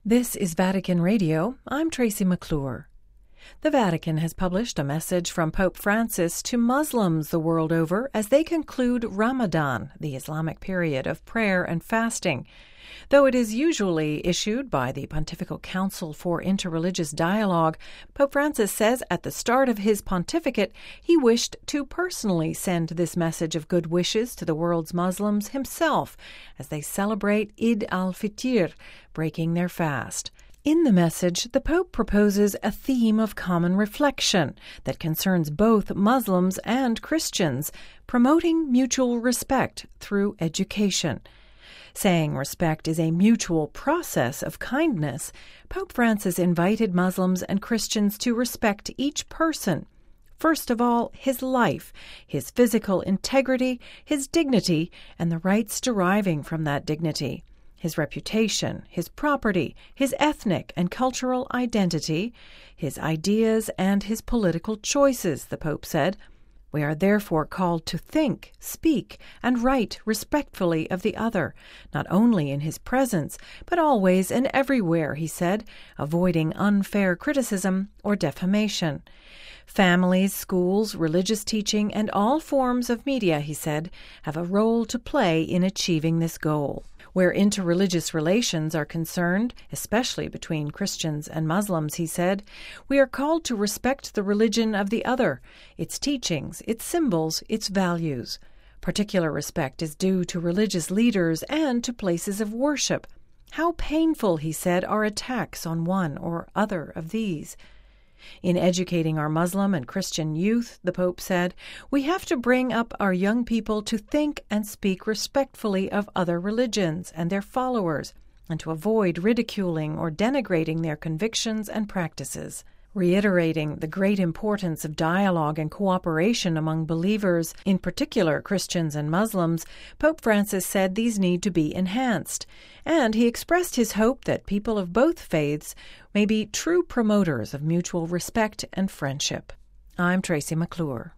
This is Vatican Radio. I'm Tracy McClure. The Vatican has published a message from Pope Francis to Muslims the world over as they conclude Ramadan, the Islamic period of prayer and fasting. Though it is usually issued by the Pontifical Council for Interreligious Dialogue, Pope Francis says at the start of his pontificate he wished to personally send this message of good wishes to the world's Muslims himself as they celebrate Eid al-Fitr, breaking their fast. In the message, the Pope proposes a theme of common reflection that concerns both Muslims and Christians, promoting mutual respect through education. Saying respect is a mutual process of kindness, Pope Francis invited Muslims and Christians to respect each person. First of all, his life, his physical integrity, his dignity, and the rights deriving from that dignity. His reputation, his property, his ethnic and cultural identity, his ideas, and his political choices, the Pope said. We are therefore called to think, speak, and write respectfully of the other, not only in his presence, but always and everywhere, he said, avoiding unfair criticism or defamation. Families, schools, religious teaching, and all forms of media, he said, have a role to play in achieving this goal. Where interreligious relations are concerned, especially between Christians and Muslims, he said, we are called to respect the religion of the other, its teachings, its symbols, its values. Particular respect is due to religious leaders and to places of worship. How painful, he said, are attacks on one or other of these. In educating our Muslim and Christian youth, the Pope said, we have to bring up our young people to think and speak respectfully of other religions and their followers, and to avoid ridiculing or denigrating their convictions and practices. Reiterating the great importance of dialogue and cooperation among believers, in particular Christians and Muslims, Pope Francis said these need to be enhanced, and he expressed his hope that people of both faiths may be true promoters of mutual respect and friendship. I'm Tracy McClure.